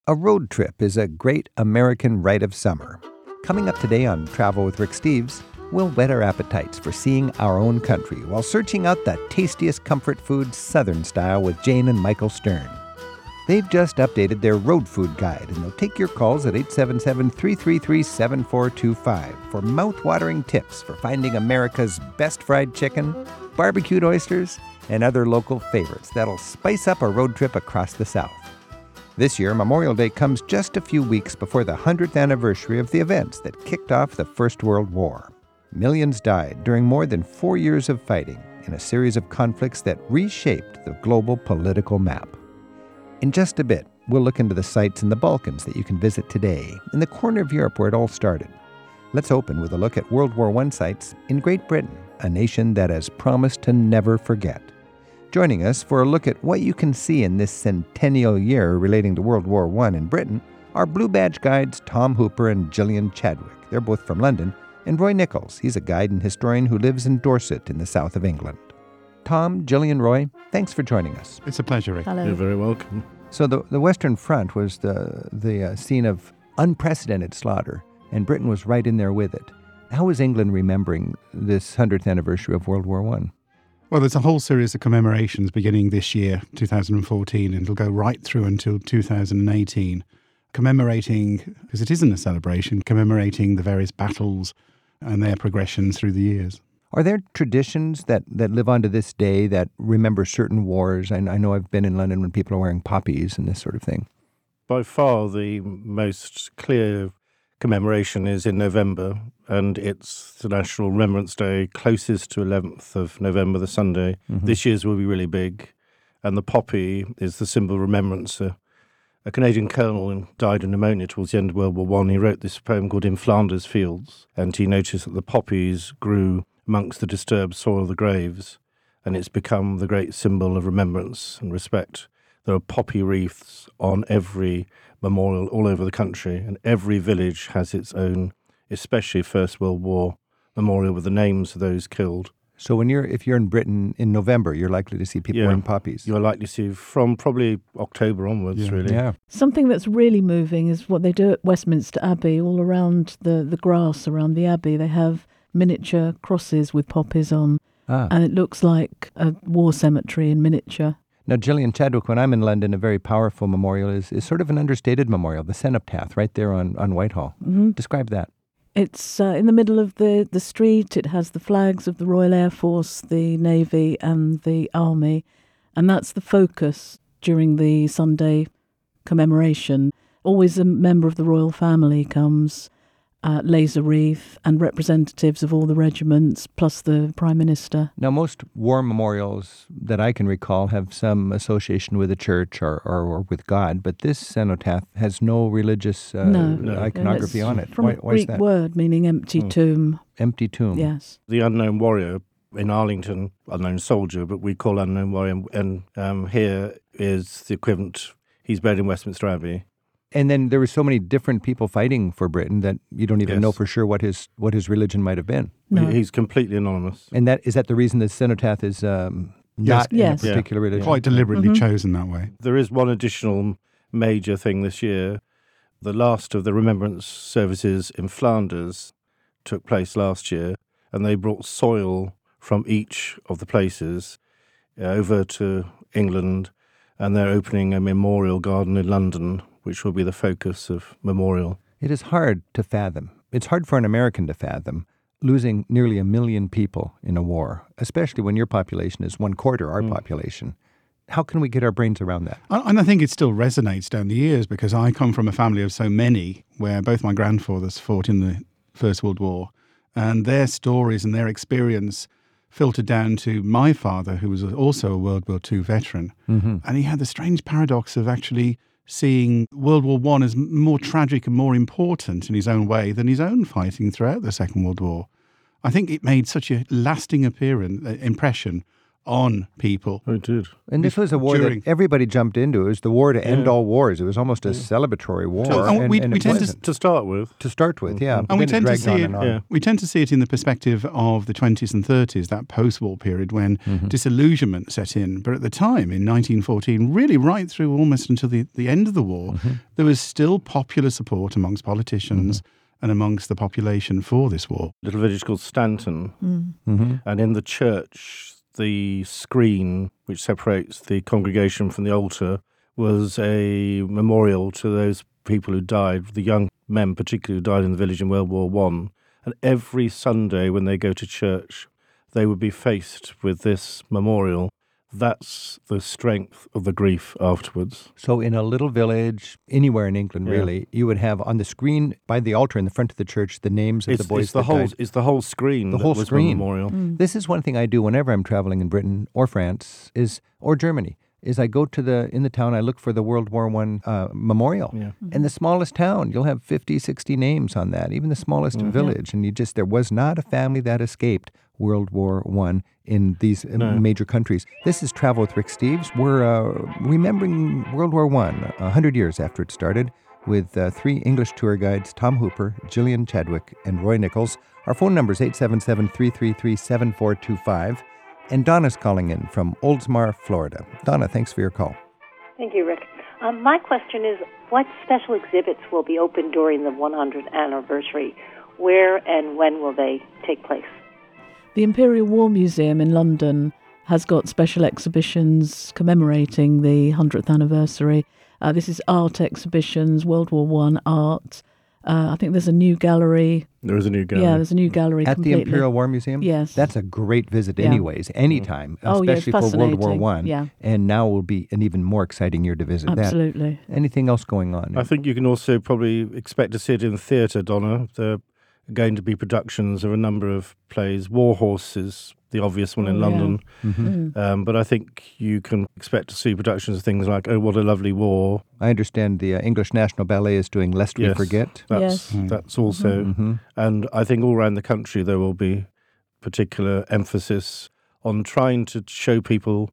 A road trip is a great American rite of summer. Coming up today on Travel with Rick Steves, we'll whet our appetites for seeing our own country while searching out the tastiest comfort food Southern style with Jane and Michael Stern. They've just updated their road food guide, and they'll take your calls at 877-333-7425 for mouth-watering tips for finding America's best fried chicken, barbecued oysters, and other local favorites that'll spice up a road trip across the South. This year, Memorial Day comes just a few weeks before the 100th anniversary of the events that kicked off the First World War. Millions died during more than 4 years of fighting in a series of conflicts that reshaped the global political map. In just a bit, we'll look into the sites in the Balkans that you can visit today, in the corner of Europe where it all started. Let's open with a look at World War I sites in Great Britain, a nation that has promised to never forget. Joining us for a look at what you can see in this centennial year relating to World War I in Britain are Blue Badge guides Tom Hooper and Gillian Chadwick. They're both from London. And Roy Nichols, he's a guide and historian who lives in Dorset in the south of England. Tom, Gillian, Roy, thanks for joining us. It's a pleasure, Rick. Hello. You're very welcome. So the Western Front was the scene of unprecedented slaughter, and Britain was right in there with it. How is England remembering this 100th anniversary of World War I? Well, there's a whole series of commemorations beginning this year, 2014, and it'll go right through until 2018, commemorating, because it isn't a celebration, commemorating the various battles and their progression through the years. Are there traditions that live on to this day that remember certain wars? I know I've been in London when people are wearing poppies and this sort of thing. By far the most clear commemoration is in November, and it's the National Remembrance Day closest to 11th of November, the Sunday. Mm-hmm. This year's will be really big, and the poppy is the symbol of remembrance. A Canadian colonel died of pneumonia towards the end of World War I. He wrote this poem called In Flanders Fields, and he noticed that the poppies grew amongst the disturbed soil of the graves, and it's become the great symbol of remembrance and respect. There are poppy wreaths on every memorial all over the country, and every village has its own, especially First World War memorial with the names of those killed. So if you're in Britain in November, you're likely to see people wearing poppies. You're likely to see from probably October onwards, really. Yeah. Something that's really moving is what they do at Westminster Abbey. All around the grass around the Abbey, they have miniature crosses with poppies on, and it looks like a war cemetery in miniature. Now, Gillian Chadwick, when I'm in London, a very powerful memorial is sort of an understated memorial, the Cenotaph, right there on Whitehall. Mm-hmm. Describe that. It's in the middle of the street. It has the flags of the Royal Air Force, the Navy and the Army, and that's the focus during the Sunday commemoration. Always a member of the royal family comes, lays a wreath, and representatives of all the regiments, plus the Prime Minister. Now, most war memorials that I can recall have some association with the church or with God, but this cenotaph has no religious iconography on it. From why a Greek is that? word meaning empty tomb. Empty tomb. Yes. The unknown warrior in Arlington, unknown soldier, but we call unknown warrior, and here is the equivalent. He's buried in Westminster Abbey. And then there were so many different people fighting for Britain that you don't even know for sure what his religion might have been. No. He's completely anonymous. And is that the reason the cenotaph is not in a particular religion? Quite deliberately chosen that way. There is one additional major thing this year. The last of the remembrance services in Flanders took place last year, and they brought soil from each of the places over to England, and they're opening a memorial garden in London, which will be the focus of memorial. It is hard to fathom. It's hard for an American to fathom losing nearly 1 million people in a war, especially when your population is 1/4 our population. How can we get our brains around that? And I think it still resonates down the years, because I come from a family of so many where both my grandfathers fought in the First World War, and their stories and their experience filtered down to my father, who was also a World War II veteran. Mm-hmm. And he had the strange paradox of actually seeing World War I as more tragic and more important in his own way than his own fighting throughout the Second World War. I think it made such a lasting impression on people. Oh, it did. And this was a war During- that everybody jumped into. It was the war to end all wars. It was almost a celebratory war. And we it tend to wasn't. To start with. To start with, yeah. And we Then tend to dragged see on it. and on. Yeah. We tend to see it in the perspective of the 20s and 30s, that post-war period when disillusionment set in. But at the time, in 1914, really right through almost until the end of the war, there was still popular support amongst politicians and amongst the population for this war. Little village called Stanton. And in the church, the screen which separates the congregation from the altar was a memorial to those people who died, the young men particularly who died in the village in World War I. And every Sunday when they go to church, they would be faced with this memorial. That's the strength of the grief afterwards. So in a little village, anywhere in England, really, you would have on the screen by the altar in the front of the church the names of the boys that died. It's the whole screen. The whole that was screen. the memorial. This is one thing I do whenever I'm traveling in Britain or France or Germany. Is I go to in the town, I look for the World War I memorial. Yeah. And the smallest town, you'll have 50, 60 names on that, even the smallest village. And there was not a family that escaped World War I in these major countries. This is Travel with Rick Steves. We're remembering World War I, 100 years after it started, with 3 English tour guides, Tom Hooper, Gillian Chadwick, and Roy Nichols. Our phone number is 877-333-7425. And Donna's calling in from Oldsmar, Florida. Donna, thanks for your call. Thank you, Rick. My question is, what special exhibits will be open during the 100th anniversary? Where and when will they take place? The Imperial War Museum in London has got special exhibitions commemorating the 100th anniversary. This is art exhibitions, World War I art. I think there's a new gallery. There is a new gallery. Yeah, there's a new gallery. At completely. the Imperial War Museum? Yes. That's a great visit anyways, anytime, Oh, yeah, especially for World War I. Yeah. And now will be an even more exciting year to visit Absolutely. that. Anything else going on? I think you can also probably expect to see it in the theatre, Donna. There are going to be productions of a number of plays. War Horse is the obvious one in London. But I think you can expect to see productions of things like Oh, What a Lovely War. I understand the English National Ballet is doing Lest We Forget. That's also. And I think all around the country there will be particular emphasis on trying to show people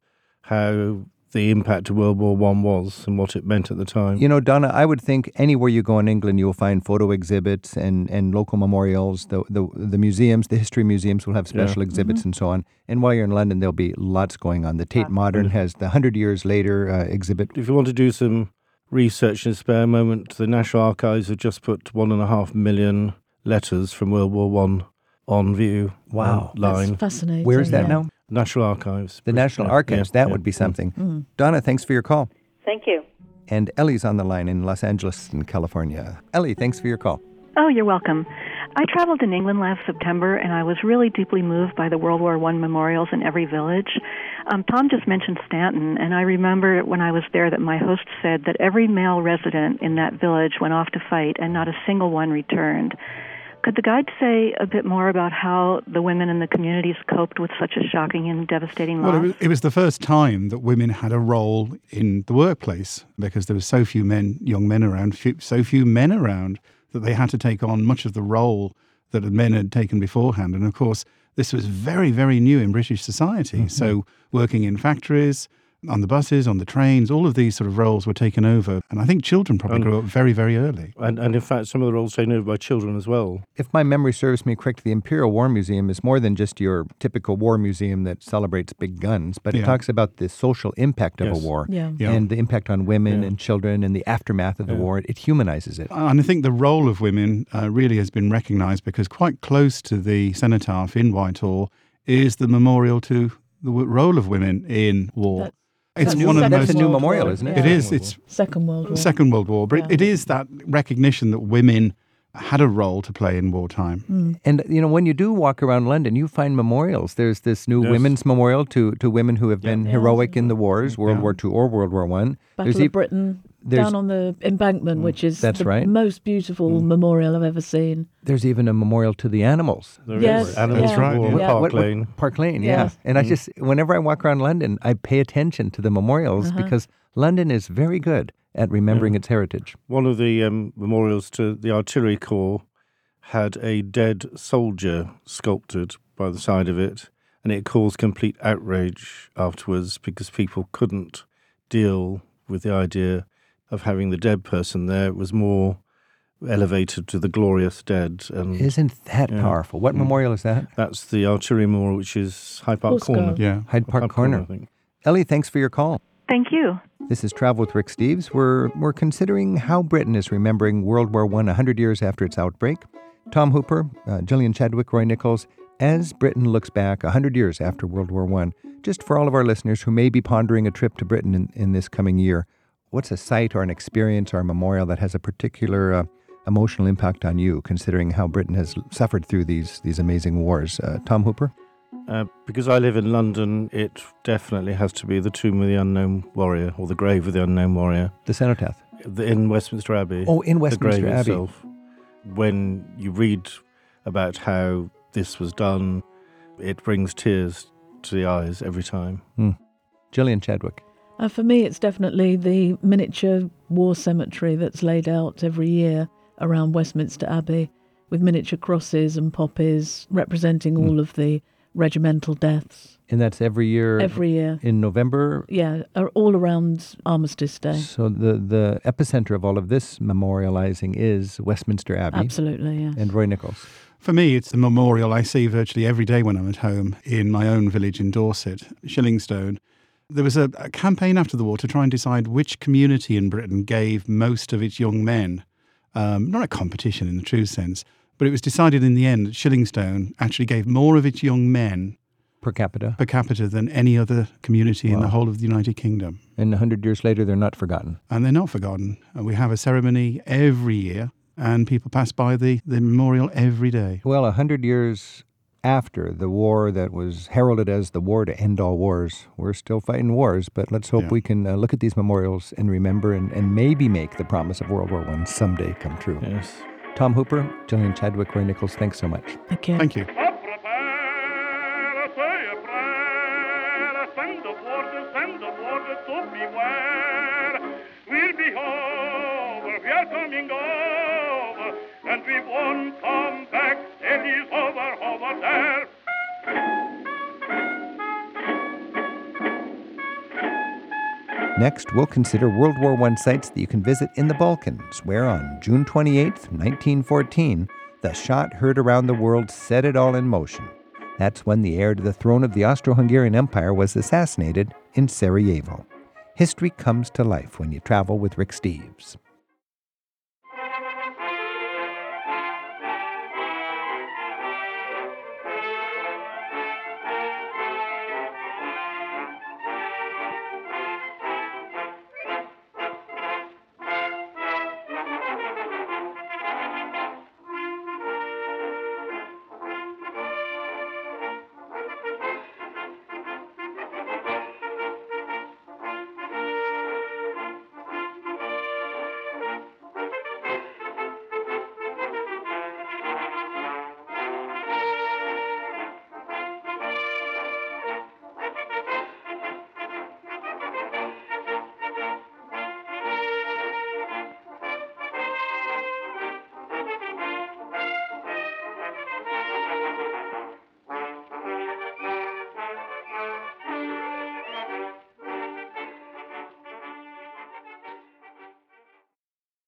how the impact of World War I was and what it meant at the time. You know, Donna, I would think anywhere you go in England, you'll find photo exhibits and local memorials. The museums, the history museums will have special exhibits and so on. And while you're in London, there'll be lots going on. The Tate Modern has the 100 Years Later exhibit. If you want to do some research in a spare moment, the National Archives have just put 1.5 million letters from World War I on view. Wow. Online. That's fascinating. Where is that now? National Archives. The National Archives. That would be something. Donna, thanks for your call. Thank you. And Ellie's on the line in Los Angeles, in California. Ellie, thanks for your call. Oh, you're welcome. I traveled in England last September, and I was really deeply moved by the World War I memorials in every village. Tom just mentioned Stanton, and I remember when I was there that my host said that every male resident in that village went off to fight, and not a single one returned. Could the guide say a bit more about how the women in the communities coped with such a shocking and devastating loss? Well, it was the first time that women had a role in the workplace because there were so few young men around, so few men around that they had to take on much of the role that men had taken beforehand. And of course, this was very, very new in British society. So working in factories, on the buses, on the trains, all of these sort of roles were taken over. And I think children probably grew up very, very early. And in fact, some of the roles taken over by children as well. If my memory serves me correct, the Imperial War Museum is more than just your typical war museum that celebrates big guns, but it talks about the social impact of a war and the impact on women and children and the aftermath of the war. It humanizes it. And I think the role of women really has been recognized because quite close to the cenotaph in Whitehall is the memorial to the role of women in war. That's one of the That's most a new memorial, isn't it? It is. It's Second World War. Second World War, but it is that recognition that women had a role to play in wartime. And, you know, when you do walk around London, you find memorials. There's this new women's memorial to women who have been heroic in the wars, World War II or World War I. Battle of Britain, down on the embankment, which is the most beautiful memorial I've ever seen. There's even a memorial to the animals. Yes, Animals yeah. right. Yeah. Park Lane. Park Lane, Yeah. And I just, whenever I walk around London, I pay attention to the memorials because London is very good at remembering its heritage. One of the memorials to the Artillery Corps had a dead soldier sculpted by the side of it. And it caused complete outrage afterwards because people couldn't deal with the idea of having the dead person there. It was more elevated to the glorious dead. And Isn't that powerful? What memorial is that? that's the Artillery Memorial, which is Hyde Park Horse Corner. Guard. Yeah. Hyde Park Corner. I think. Ellie, thanks for your call. Thank you. This is Travel with Rick Steves. We're considering how Britain is remembering World War I 100 years after its outbreak. Tom Hooper, Gillian Chadwick, Roy Nichols, as Britain looks back 100 years after World War I. Just for all of our listeners who may be pondering a trip to Britain in this coming year, what's a site or an experience or a memorial that has a particular emotional impact on you, considering how Britain has suffered through these amazing wars? Tom Hooper? Because I live in London, it definitely has to be the Tomb of the Unknown Warrior, or the Grave of the Unknown Warrior. The cenotaph. In Westminster Abbey. Oh, in Westminster the grave Abbey. itself. When you read about how this was done, it brings tears to the eyes every time. Gillian Chadwick. For me, it's definitely the miniature war cemetery that's laid out every year around Westminster Abbey with miniature crosses and poppies representing all of the regimental deaths. And that's every year? Every year. In November? Yeah, all around Armistice Day. So the epicenter of all of this memorializing is Westminster Abbey. Absolutely, yes. And Roy Nichols. For me, it's the memorial I see virtually every day when I'm at home in my own village in Dorset, Shillingstone. There was a campaign after the war to try and decide which community in Britain gave most of its young men. Not a competition in the true sense, but it was decided in the end that Shillingstone actually gave more of its young men Per capita. than any other community in the Wow. whole of the United Kingdom. And 100 years later, they're not forgotten. And they're not forgotten. We have a ceremony every year, and people pass by the memorial every day. Well, 100 years after the war that was heralded as the war to end all wars, we're still fighting wars, but let's hope Yeah. we can look at these memorials and remember and maybe make the promise of World War I someday come true. Yes. Tom Hooper, Gillian Chadwick, Roy Nichols, thanks so much. Thank you. Thank you. Send the water to beware. We'll be over, we are coming over, and we won't come back till he's over there. Next, we'll consider World War I sites that you can visit in the Balkans, where on June 28th, 1914, the shot heard around the world set it all in motion. That's when the heir to the throne of the Austro-Hungarian Empire was assassinated in Sarajevo. History comes to life when you travel with Rick Steves.